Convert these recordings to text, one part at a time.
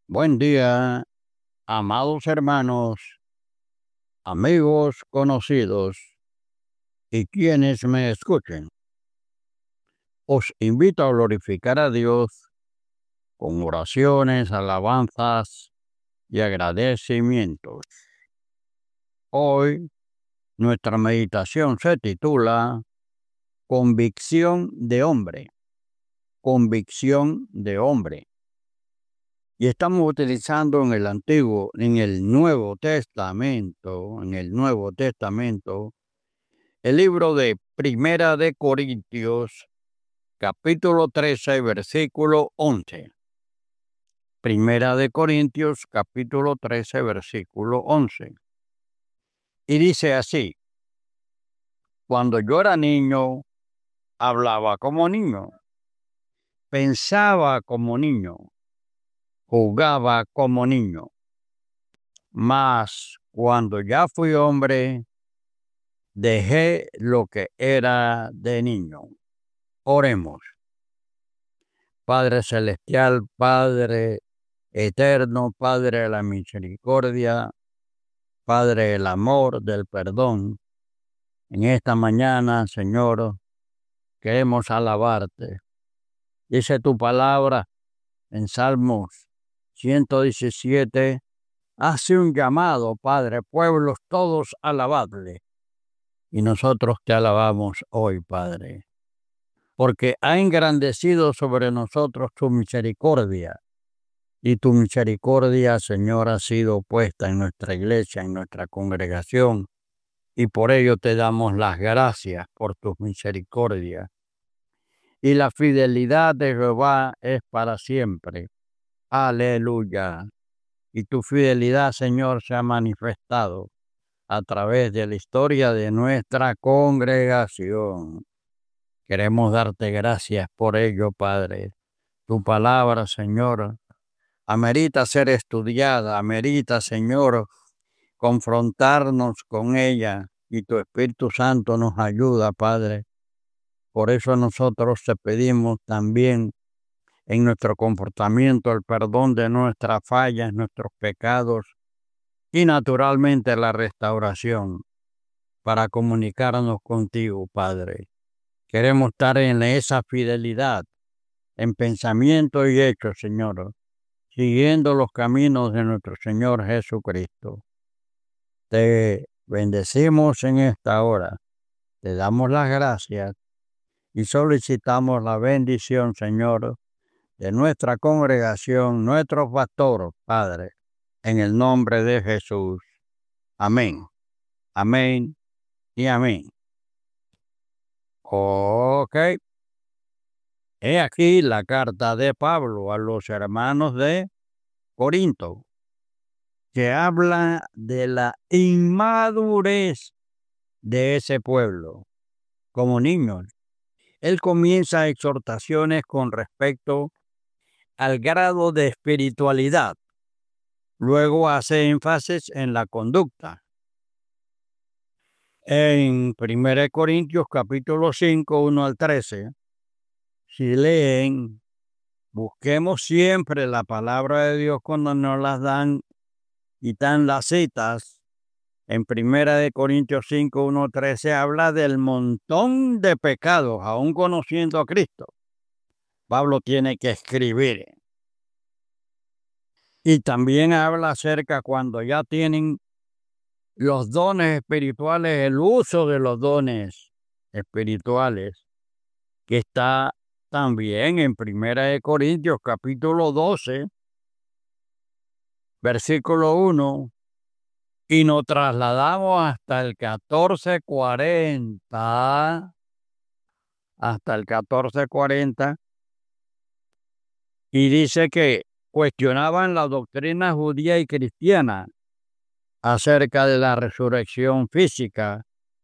Buen día, amados hermanos, amigos conocidos y quienes me escuchen. Os invito a glorificar a Dios con oraciones, alabanzas y agradecimientos. Hoy nuestra meditación se titula Convicción de hombre. Convicción de hombre. Y estamos utilizando en el Nuevo Testamento, el libro de Primera de Corintios, capítulo 13, versículo 11. Primera de Corintios, capítulo 13, versículo 11. Y dice así: cuando yo era niño, hablaba como niño, pensaba como niño, jugaba como niño. Mas cuando ya fui hombre, dejé lo que era de niño. Oremos. Padre celestial, Padre eterno, Padre de la misericordia, Padre del amor, del perdón, en esta mañana, Señor, queremos alabarte. Dice tu palabra en Salmos 117, hace un llamado, Padre, pueblos todos alabadle. Y nosotros te alabamos hoy, Padre, porque ha engrandecido sobre nosotros tu misericordia. Y tu misericordia, Señor, ha sido puesta en nuestra iglesia, en nuestra congregación. Y por ello te damos las gracias por tu misericordia. Y la fidelidad de Jehová es para siempre. Aleluya. Y tu fidelidad, Señor, se ha manifestado a través de la historia de nuestra congregación. Queremos darte gracias por ello, Padre. Tu palabra, Señor, amerita ser estudiada, amerita, Señor, confrontarnos con ella, y tu Espíritu Santo nos ayuda, Padre. Por eso nosotros te pedimos también en nuestro comportamiento el perdón de nuestras fallas, nuestros pecados y naturalmente la restauración para comunicarnos contigo, Padre. Queremos estar en esa fidelidad, en pensamiento y hecho, Señor, siguiendo los caminos de nuestro Señor Jesucristo. Te bendecimos en esta hora, te damos las gracias y solicitamos la bendición, Señor, de nuestra congregación, nuestro pastor, Padre, en el nombre de Jesús. Amén, amén y amén. Ok. He aquí la carta de Pablo a los hermanos de Corinto, que habla de la inmadurez de ese pueblo como niños. Él comienza exhortaciones con respecto al grado de espiritualidad. Luego hace énfasis en la conducta. En 1 Corintios capítulo 5, 1 al 13, si leen, busquemos siempre la palabra de Dios cuando nos las dan y dan las citas. En 1 Corintios 5, 1, 13 habla del montón de pecados, aún conociendo a Cristo. Pablo tiene que escribir. Y también habla acerca cuando ya tienen los dones espirituales, el uso de los dones espirituales, que está también en 1 Corintios capítulo 12, versículo 1, y nos trasladamos hasta el 14:40, y dice que cuestionaban la doctrina judía y cristiana acerca de la resurrección física.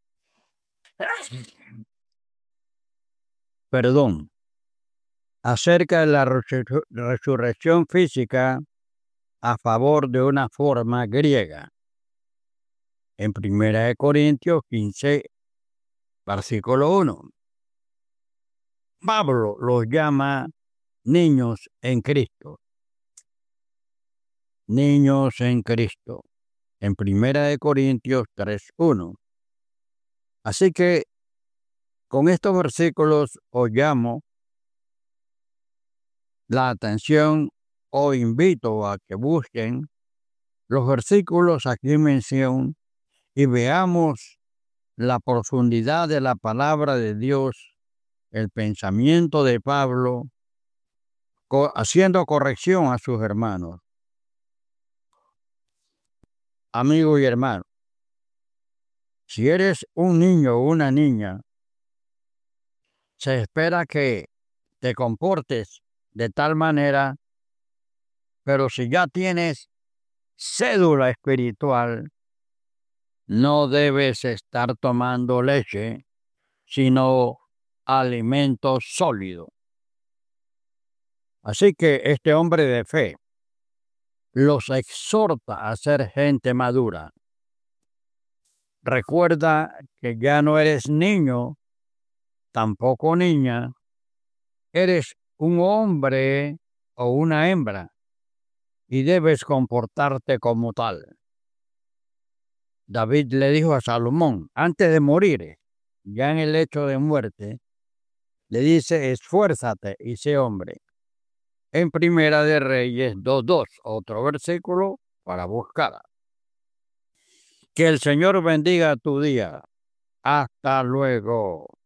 Acerca de la resurrección física a favor de una forma griega. En 1 Corintios 15, versículo 1. Pablo los llama niños en Cristo. niños en Cristo, en 1 Corintios 3:1. Así que con estos versículos os llamo la atención o invito a que busquen los versículos aquí en mención y veamos la profundidad de la palabra de Dios, el pensamiento de Pablo, haciendo corrección a sus hermanos. Amigo y hermano, si eres un niño o una niña, se espera que te comportes de tal manera, pero si ya tienes cédula espiritual, no debes estar tomando leche, sino alimento sólido. Así que este hombre de fe los exhorta a ser gente madura. Recuerda que ya no eres niño, tampoco niña, eres un hombre o una hembra y debes comportarte como tal. David le dijo a Salomón, antes de morir, ya en el lecho de muerte, le dice, esfuérzate y sé hombre. En Primera de Reyes 2:2, otro versículo para buscar. Que el Señor bendiga tu día. Hasta luego.